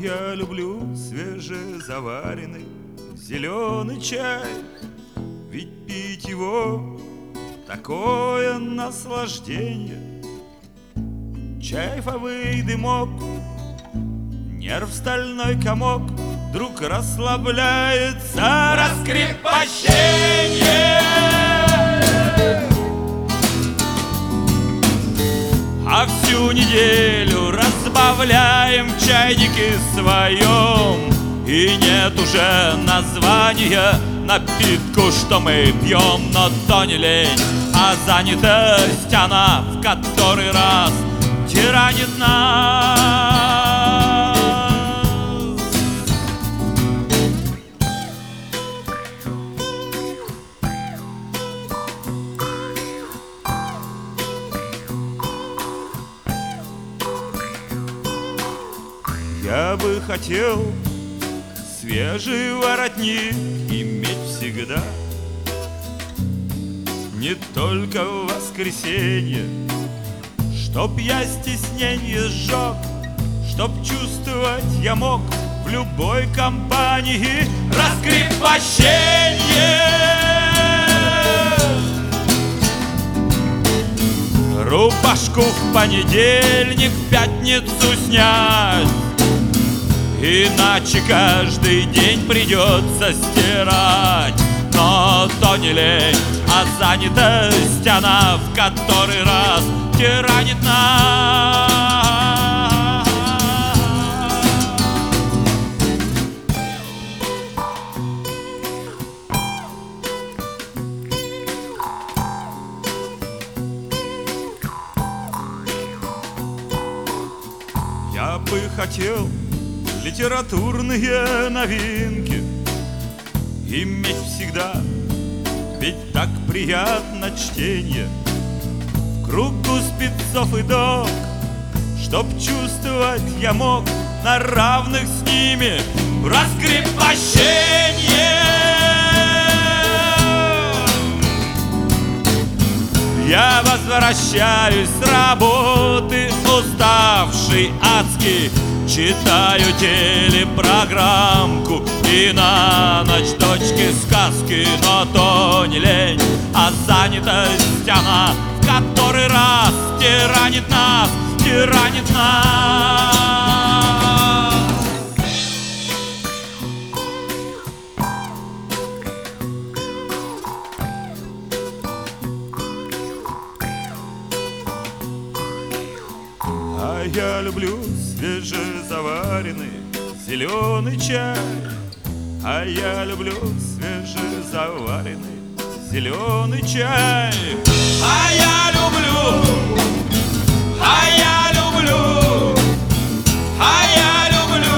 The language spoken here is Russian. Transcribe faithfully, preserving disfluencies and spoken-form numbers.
я люблю свежезаваренный зеленый чай, ведь пить его такое наслаждение. Чайфовый дымок, нерв стальной комок, вдруг расслабляется раскрепощение. А всю неделю разбавляем в чайнике своем, и нет уже названия напитку, что мы пьем. Но то не лень, а занятость она в который раз тиранит нас. Я бы хотел свежий воротник иметь всегда, не только в воскресенье, чтоб я стесненье сжег, чтоб чувствовать я мог в любой компании раскрепощение. Рубашку в понедельник, в пятницу снять, иначе каждый день придется стирать. Но то не лень, а занятость она в который раз тиранит нас. Я бы хотел литературные новинки иметь всегда, ведь так приятно чтение в кругу спецов и док, чтоб чувствовать я мог на равных с ними раскрепощение. Я возвращаюсь с работы уставший адски, читаю телепрограммку и на ночь дочке сказки. Но то не лень, а занятость она в который раз тиранит нас, тиранит нас. А я люблю свежезаваренный зеленый чай, а я люблю свежезаваренный зеленый чай. А я люблю, а я люблю, а я люблю.